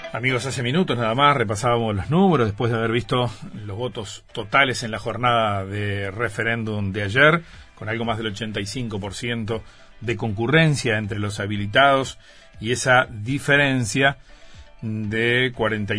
Amigos, hace minutos nada más repasábamos los números después de haber visto los votos totales en la jornada de referéndum de ayer, con algo más del 85% de concurrencia entre los habilitados y esa diferencia de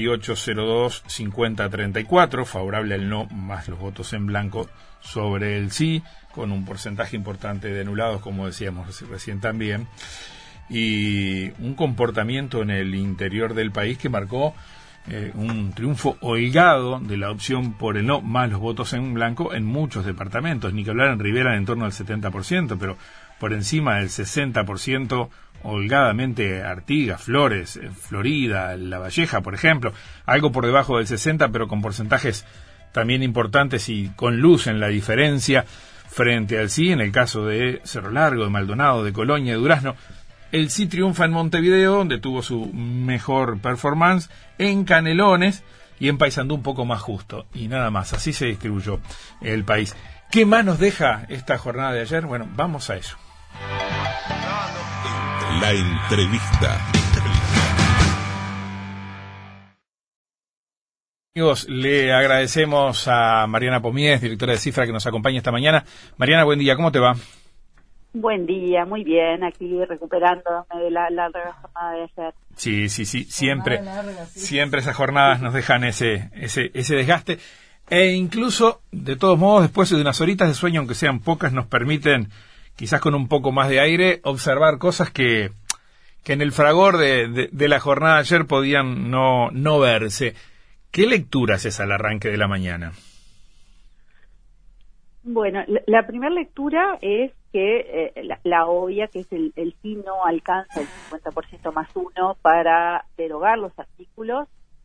48-02-50-34, favorable al no, más los votos en blanco sobre el sí, con un porcentaje importante de anulados, como decíamos recién también, y un comportamiento en el interior del país que marcó un triunfo holgado de la opción por el no, más los votos en blanco en muchos departamentos, ni que hablar en Rivera en torno al 70%, pero por encima del 60% holgadamente Artigas, Flores, Florida, La Valleja, por ejemplo, algo por debajo del 60%, pero con porcentajes también importantes y con luz en la diferencia frente al sí, en el caso de Cerro Largo, de Maldonado, de Colonia, de Durazno. El sí triunfa en Montevideo, donde tuvo su mejor performance, en Canelones y en Paysandú un poco más justo. Y nada más, así se distribuyó el país. ¿Qué más nos deja esta jornada de ayer? Bueno, vamos a eso. La entrevista. Amigos, le agradecemos a Mariana Pomies, directora de Cifra, que nos acompaña esta mañana. Mariana, buen día, ¿cómo te va? Buen día, muy bien, aquí recuperándome de la jornada de ayer. Sí, siempre esas jornadas nos dejan ese desgaste, e incluso, de todos modos, después de unas horitas de sueño, aunque sean pocas, nos permiten, quizás con un poco más de aire, observar cosas que en el fragor de la jornada de ayer podían no verse. ¿Qué lectura es esa al arranque de la mañana? Bueno, la primera lectura es que la obvia, que es el sí no alcanza el 50% más uno para derogar los artículos,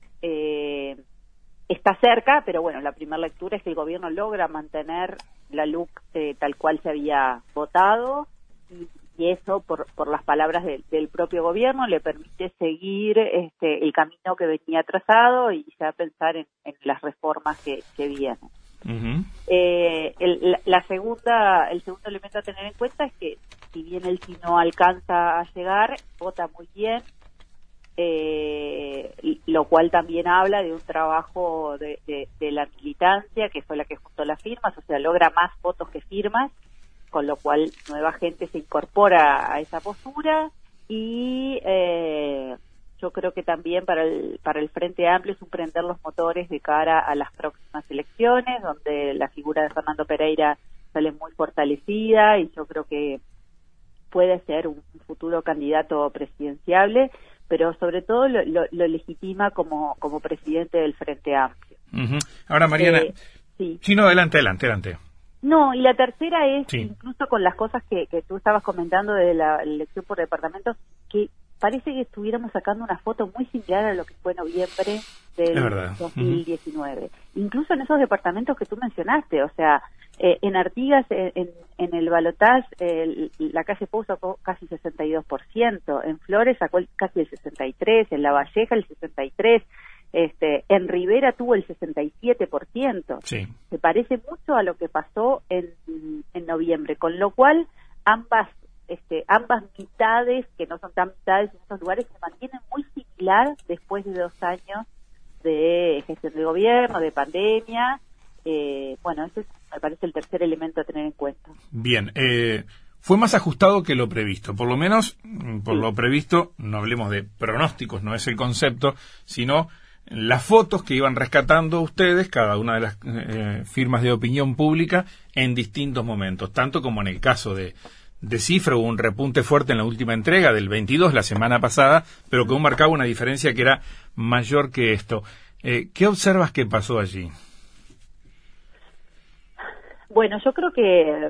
está cerca, pero bueno, la primera lectura es que el gobierno logra mantener la LUC tal cual se había votado, y eso, por las palabras del propio gobierno, le permite seguir el camino que venía trazado y ya pensar en las reformas que vienen. Uh-huh. El segundo elemento a tener en cuenta es que si bien el sí no alcanza a llegar, vota muy bien, lo cual también habla de un trabajo de la militancia, que fue la que juntó las firmas, o sea, logra más votos que firmas, con lo cual nueva gente se incorpora a esa postura, y yo creo que también para el Frente Amplio es un prender los motores de cara a las próximas elecciones, donde la figura de Fernando Pereira sale muy fortalecida, y yo creo que puede ser un futuro candidato presidenciable, pero sobre todo lo legitima como presidente del Frente Amplio. Uh-huh. Ahora, Mariana, sí, no, adelante. No, y la tercera es, sí, incluso con las cosas que tú estabas comentando de la elección por departamentos, que parece que estuviéramos sacando una foto muy similar a lo que fue noviembre del 2019. Uh-huh. Incluso en esos departamentos que tú mencionaste, o sea, en Artigas, en el balotaje, la calle Pou sacó casi 62%, en Flores sacó casi el 63%, en La Valleja el 63%, en Rivera tuvo el 67%. Sí. Se parece mucho a lo que pasó en noviembre, con lo cual ambas mitades, que no son tan mitades en esos lugares, se mantienen muy similar después de 2 años de gestión de gobierno, de pandemia. Bueno, ese me parece el tercer elemento a tener en cuenta. Bien, fue más ajustado que lo previsto, por lo menos por sí. Lo previsto, no hablemos de pronósticos, no es el concepto, sino las fotos que iban rescatando ustedes, cada una de las firmas de opinión pública, en distintos momentos, tanto como en el caso de Cifra, hubo un repunte fuerte en la última entrega del 22, la semana pasada, pero que aún marcaba una diferencia que era mayor que esto. ¿Qué observas que pasó allí? Bueno, yo creo que,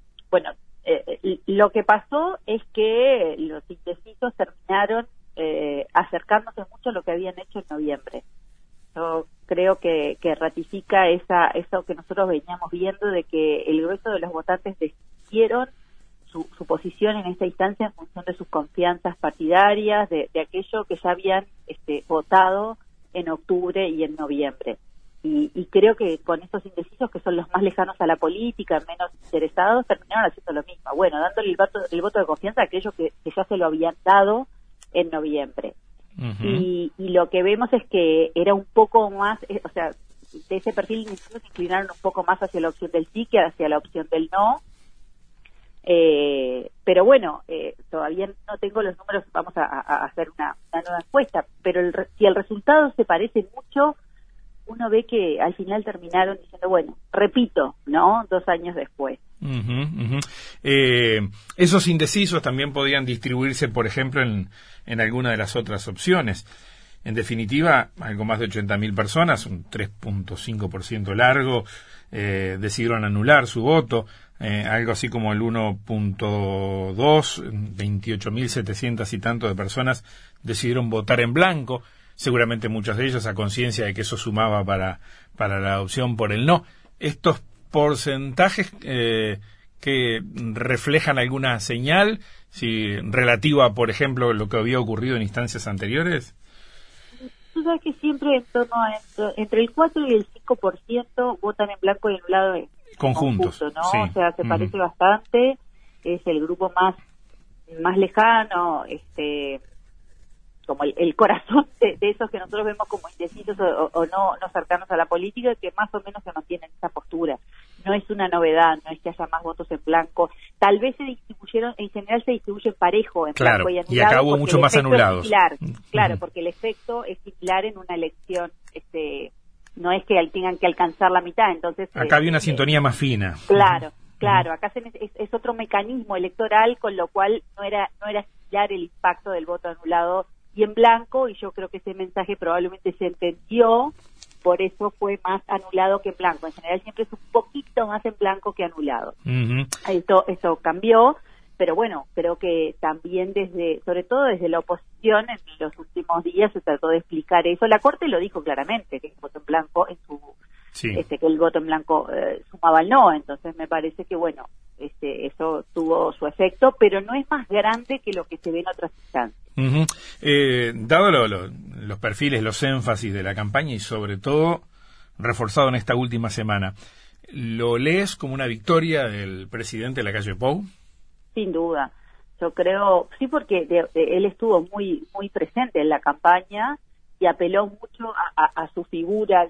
lo que pasó es que los indecisos terminaron acercándose mucho a lo que habían hecho en noviembre. Yo creo que ratifica eso que nosotros veníamos viendo, de que el grueso de los votantes decidieron su posición en esta instancia en función de sus confianzas partidarias, de aquello que ya habían votado en octubre y en noviembre. Y creo que con estos indecisos, que son los más lejanos a la política, menos interesados, terminaron haciendo lo mismo. Bueno, dándole el voto de confianza a aquellos que ya se lo habían dado en noviembre. y lo que vemos es que era un poco más, o sea, de ese perfil incluso se inclinaron un poco más hacia la opción del sí que hacia la opción del no. Pero bueno, todavía no tengo los números, vamos a hacer una nueva encuesta, pero si el resultado se parece mucho, uno ve que al final terminaron diciendo, bueno, repito, ¿no? 2 años después. Esos indecisos también podían distribuirse, por ejemplo, en alguna de las otras opciones. En definitiva, algo más de 80.000 personas, un 3.5% largo, decidieron anular su voto, algo así como el 1.2, 28.700 y tanto de personas decidieron votar en blanco, seguramente muchos de ellos a conciencia de que eso sumaba para la opción por el no. Estos porcentajes que reflejan alguna señal, si relativa, por ejemplo, lo que había ocurrido en instancias anteriores. Tú sabes que siempre en torno a entre el 4 y el 5% votan en blanco y anulado en conjuntos, ¿no? Sí. O sea, se parece bastante, es el grupo más lejano, como el corazón de esos que nosotros vemos como indecisos o no cercanos a la política, que más o menos se mantienen en esa postura. No es una novedad, no es que haya más votos en blanco. Tal vez se distribuyeron, en general se distribuyen parejo en blanco y anulado. Y acá hubo mucho más anulados. Claro, porque el efecto es similar en una elección, no es que tengan que alcanzar la mitad, entonces... Acá había una sintonía más fina. Claro, acá es otro mecanismo electoral, con lo cual no era similar el impacto del voto anulado y en blanco, y yo creo que ese mensaje probablemente se entendió, por eso fue más anulado que en blanco. En general siempre es un poquito más en blanco que anulado. Eso cambió, pero bueno, creo que también sobre todo desde la oposición en los últimos días se trató de explicar eso. La Corte lo dijo claramente, que el voto en blanco que el voto en blanco sumaba al no, entonces me parece que bueno, eso tuvo su efecto, pero no es más grande que lo que se ve en otras instancias. Dado los perfiles, los énfasis de la campaña y sobre todo reforzado en esta última semana, ¿lo lees como una victoria del presidente de la calle Pou? Sin duda, yo creo, sí, porque él estuvo muy presente en la campaña y apeló mucho a su figura,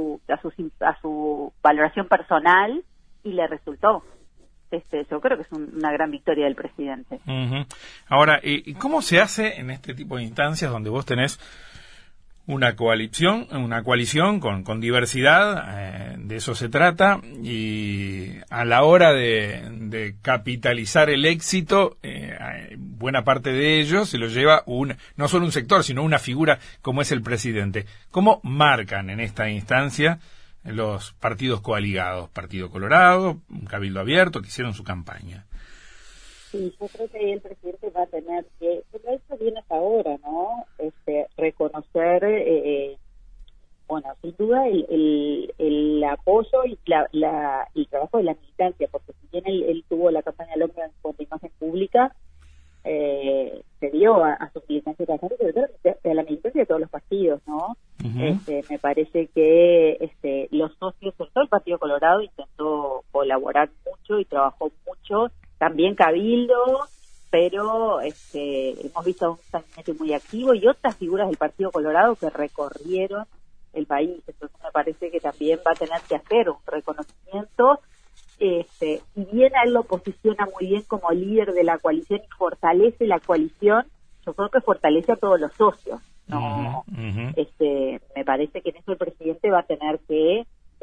a su valoración personal, y le resultó. Yo creo que es una gran victoria del presidente. Ahora, ¿cómo se hace en este tipo de instancias donde vos tenés una coalición con diversidad? De eso se trata, y a la hora de capitalizar el éxito, buena parte de ellos se lo lleva no solo un sector, sino una figura como es el presidente. ¿Cómo marcan en esta instancia los partidos coaligados? Partido Colorado, Cabildo Abierto, que hicieron su campaña. Sí, yo creo que el presidente va a tener que, pero eso viene hasta ahora, ¿no? Reconocer, bueno, sin duda el apoyo y el trabajo de la militancia, porque si bien él tuvo la campaña al hombre con imagen pública, se dio a su militancia bastante, pero a la militancia de todos los partidos, ¿no? Me parece que los socios, sobre todo el Partido Colorado, intentó colaborar mucho y trabajó mucho, también Cabildo, pero hemos visto un gabinete muy activo y otras figuras del Partido Colorado que recorrieron el país. Entonces me parece que también va a tener que hacer un reconocimiento. Si bien a él lo posiciona muy bien como líder de la coalición y fortalece la coalición, yo creo que fortalece a todos los socios, ¿no? Me parece que en eso el presidente va a tener que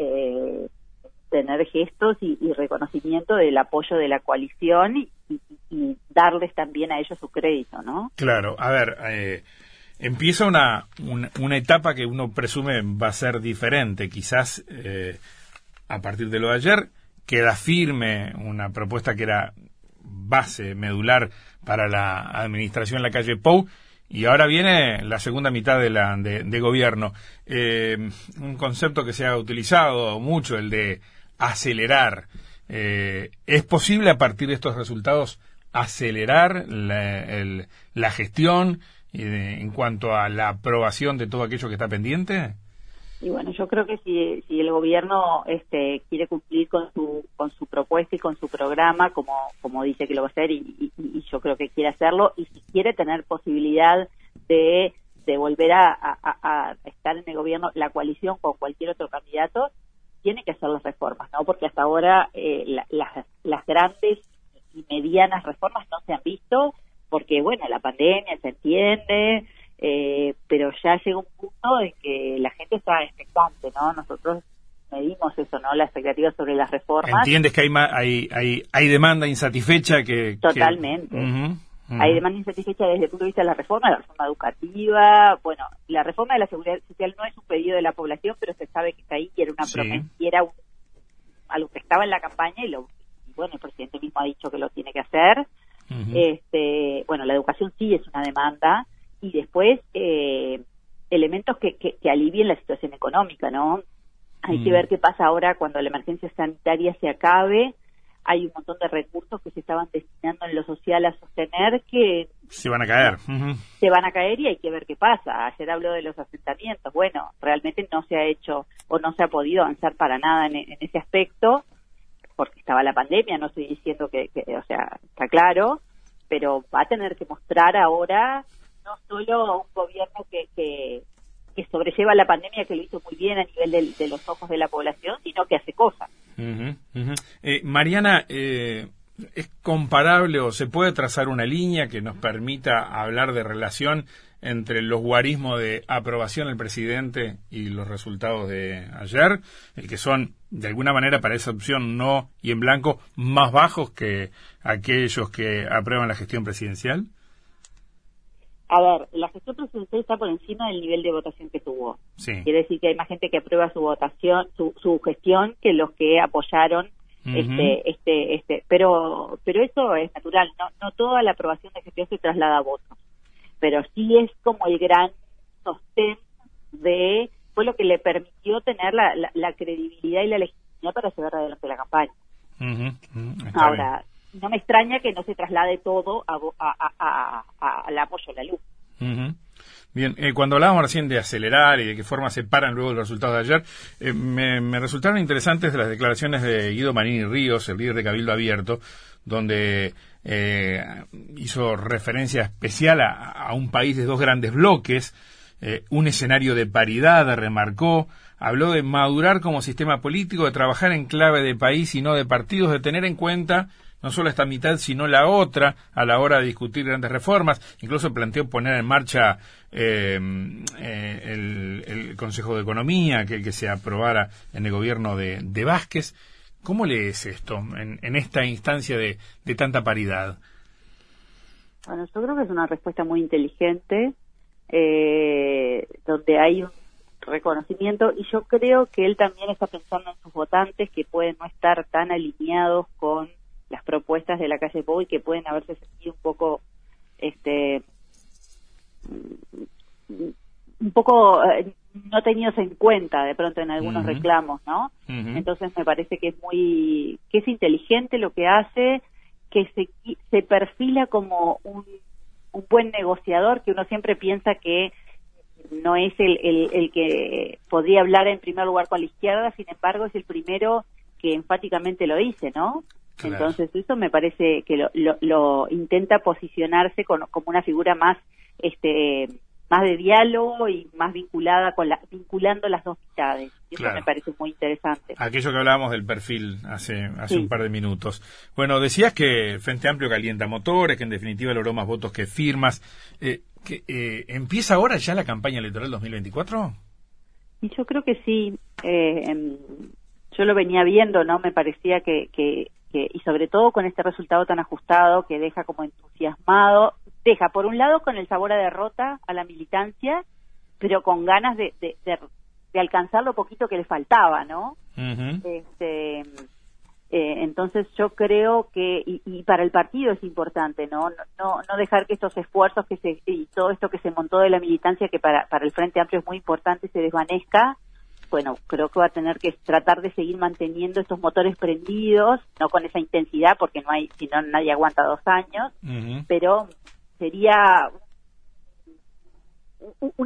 tener gestos y reconocimiento del apoyo de la coalición y darles también a ellos su crédito, ¿no? Claro, a ver, empieza una etapa que uno presume va a ser diferente, quizás a partir de lo de ayer queda firme una propuesta que era base medular para la administración en la calle Pou, y ahora viene la segunda mitad de gobierno. Un concepto que se ha utilizado mucho, el de acelerar. ¿Es posible a partir de estos resultados acelerar la gestión en cuanto a la aprobación de todo aquello que está pendiente? Y bueno, yo creo que si el gobierno quiere cumplir con su propuesta y con su programa, como dice que lo va a hacer, y yo creo que quiere hacerlo, y si quiere tener posibilidad de de volver a estar en el gobierno, la coalición con cualquier otro candidato, tiene que hacer las reformas, ¿no? Porque hasta ahora las grandes y medianas reformas no se han visto, porque, bueno, la pandemia se entiende, pero ya llega un punto en que la gente está expectante, ¿no? Nosotros medimos eso, ¿no? La expectativa sobre las reformas. ¿Entiendes que hay demanda insatisfecha Totalmente. Uh-huh. Hay demanda insatisfecha desde el punto de vista de la reforma educativa. Bueno, la reforma de la seguridad social no es un pedido de la población, pero se sabe que está ahí y era una promesa, y era algo que estaba en la campaña y bueno, el presidente mismo ha dicho que lo tiene que hacer. Uh-huh. Bueno, la educación sí es una demanda, y después elementos que alivien la situación económica, ¿no? Hay que ver qué pasa ahora cuando la emergencia sanitaria se acabe. Hay un montón de recursos que se estaban destinando en lo social a sostener que se van a caer. Uh-huh. Se van a caer, y hay que ver qué pasa. Ayer habló de los asentamientos. Bueno, realmente no se ha hecho o no se ha podido avanzar para nada en ese aspecto, porque estaba la pandemia. No estoy diciendo que o sea, está claro, pero va a tener que mostrar ahora no solo un gobierno que sobrelleva la pandemia, que lo hizo muy bien a nivel de los ojos de la población, sino que hace cosas. Uh-huh, uh-huh. Mariana, ¿es comparable o se puede trazar una línea que nos permita hablar de relación entre los guarismos de aprobación del presidente y los resultados de ayer, que son, de alguna manera, para esa opción no y en blanco, más bajos que aquellos que aprueban la gestión presidencial? A ver, la gestión presidencial está por encima del nivel de votación que tuvo. Sí. Quiere decir que hay más gente que aprueba su votación, su gestión, que los que apoyaron uh-huh. Pero eso es natural. No toda la aprobación de gestión se traslada a votos, pero sí es como el gran sostén fue lo que le permitió tener la credibilidad y la legitimidad para llevar adelante la campaña. Uh-huh. Uh-huh. Ahora, bien. No me extraña que no se traslade todo al apoyo a la luz. Uh-huh. Bien, cuando hablábamos recién de acelerar y de qué forma se paran luego los resultados de ayer, me resultaron interesantes las declaraciones de Guido Manini Ríos, el líder de Cabildo Abierto, donde hizo referencia especial a un país de dos grandes bloques, un escenario de paridad, remarcó, habló de madurar como sistema político, de trabajar en clave de país y no de partidos, de tener en cuenta no solo esta mitad, sino la otra, a la hora de discutir grandes reformas. Incluso planteó poner en marcha el Consejo de Economía, que se aprobara en el gobierno de Vázquez. ¿Cómo lees esto en esta instancia de tanta paridad? Bueno, yo creo que es una respuesta muy inteligente, donde hay un reconocimiento, y yo creo que él también está pensando en sus votantes, que pueden no estar tan alineados con las propuestas de la calle Pou y que pueden haberse sentido un poco no tenidos en cuenta de pronto en algunos uh-huh. reclamos, ¿no? Uh-huh. Entonces me parece que es inteligente lo que hace, que se perfila como un buen negociador, que uno siempre piensa que no es el que podría hablar en primer lugar con la izquierda, sin embargo es el primero que enfáticamente lo dice, ¿no? Claro. Entonces eso me parece que lo intenta posicionarse como una figura más más de diálogo y más vinculando las dos mitades. Y eso claro. me parece muy interesante. Aquello que hablábamos del perfil hace sí. un par de minutos. Bueno, decías que el Frente Amplio calienta motores, que en definitiva logró más votos que firmas. ¿Empieza ahora ya la campaña electoral 2024? Y yo creo que sí. Yo lo venía viendo, ¿no? Me parecía que y sobre todo con este resultado tan ajustado que deja como entusiasmado, deja por un lado con el sabor a derrota a la militancia, pero con ganas de alcanzar lo poquito que le faltaba, ¿no? Uh-huh. Entonces yo creo que y para el partido es importante, no dejar que estos esfuerzos y todo esto que se montó de la militancia, que para el Frente Amplio es muy importante, se desvanezca. Bueno, creo que va a tener que tratar de seguir manteniendo estos motores prendidos, no con esa intensidad, porque si no nadie aguanta 2 años, uh-huh. pero sería un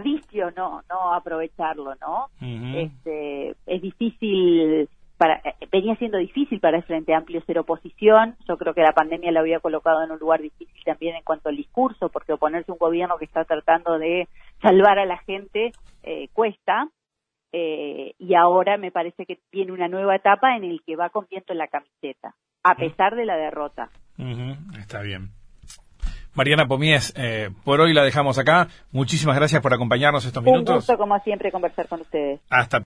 desperdicio no aprovecharlo, ¿no? Uh-huh. Es difícil venía siendo difícil para el Frente Amplio ser oposición. Yo creo que la pandemia lo había colocado en un lugar difícil también en cuanto al discurso, porque oponerse a un gobierno que está tratando de salvar a la gente cuesta. Y ahora me parece que tiene una nueva etapa en el que va con viento en la camiseta, a pesar de la derrota. Está bien. Mariana Pomies, por hoy la dejamos acá. Muchísimas gracias por acompañarnos estos minutos. Un gusto, como siempre, conversar con ustedes. Hasta